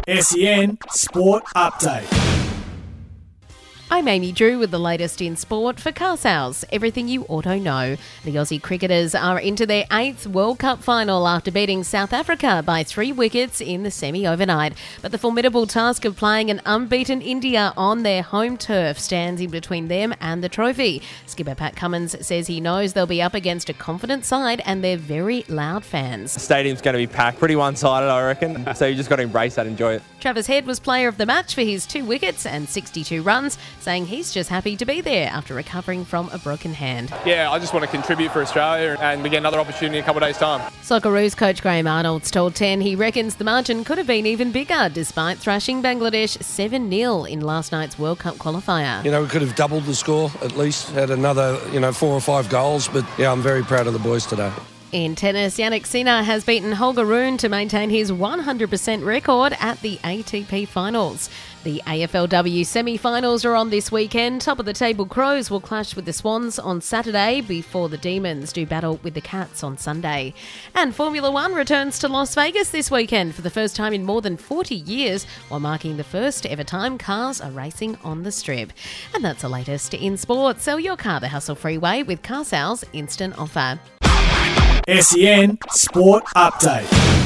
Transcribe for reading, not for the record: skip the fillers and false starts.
SEN Sport Update. I'm Amy Drew with the latest in sport for Car Sales, everything you auto know. The Aussie cricketers are into their 8th World Cup final after beating South Africa by 3 wickets in the semi overnight. But the formidable task of playing an unbeaten India on their home turf stands in between them and the trophy. Skipper Pat Cummins says he knows they'll be up against a confident side and they're very loud fans. The stadium's going to be packed, pretty one-sided I reckon, so you just got to embrace that, enjoy it. Travis Head was player of the match for his 2 wickets and 62 runs, saying he's just happy to be there after recovering from a broken hand. Yeah, I just want to contribute for Australia and we get another opportunity in a couple of days' time. Socceroos coach Graham Arnold's told 10 he reckons the margin could have been even bigger despite thrashing Bangladesh 7-0 in last night's World Cup qualifier. You know, we could have doubled the score at least, had another, 4 or 5 goals, but yeah, I'm very proud of the boys today. In tennis, Jannik Sinner has beaten Holger Rune to maintain his 100% record at the ATP Finals. The AFLW semi-finals are on this weekend. Top of the table Crows will clash with the Swans on Saturday before the Demons do battle with the Cats on Sunday. And Formula One returns to Las Vegas this weekend for the first time in more than 40 years, while marking the first ever time cars are racing on the strip. And that's the latest in sport. Sell your car the hassle-free way with Car Sales Instant Offer. SEN Sport Update.